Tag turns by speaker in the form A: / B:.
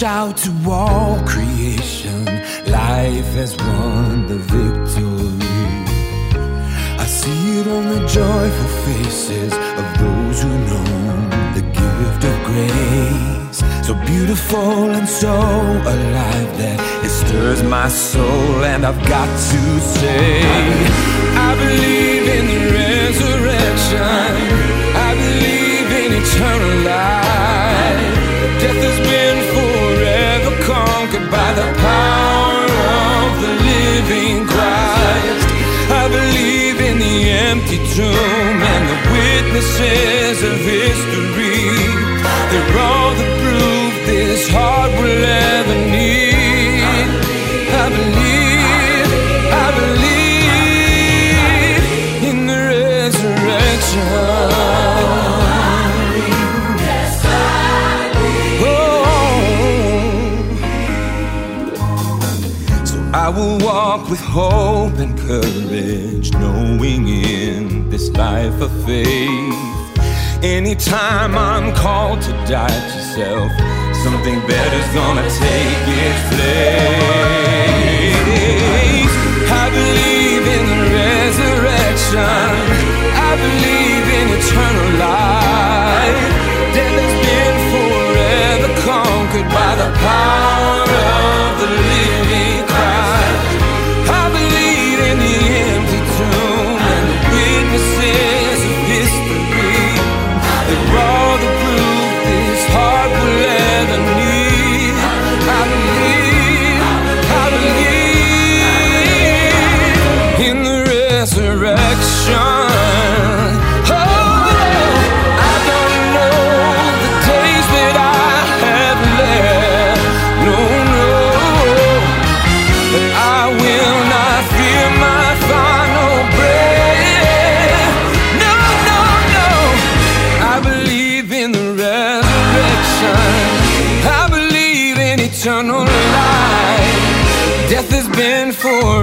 A: shout to all creation, life has won the victory. I see it on the joyful faces of those who know the gift of grace. So beautiful and so alive that it stirs my soul, and I've got to say, I believe in the resurrection. I believe in eternal life. Death has been forever conquered by the power of the living Christ. I believe in the empty tomb and the witnesses of history. They're all the proof this heart will ever need. I believe in the resurrection. I will walk with hope and courage, knowing in this life of faith, anytime I'm called to die to self, something better's gonna take its place. I believe in the resurrection. I believe in eternal life. Death has been forever conquered by the power of the living Christ. I believe in the empty tomb and the witnesses of history. They're all the proof this heart will ever need. I believe in the resurrection. Eternal life. Death has been for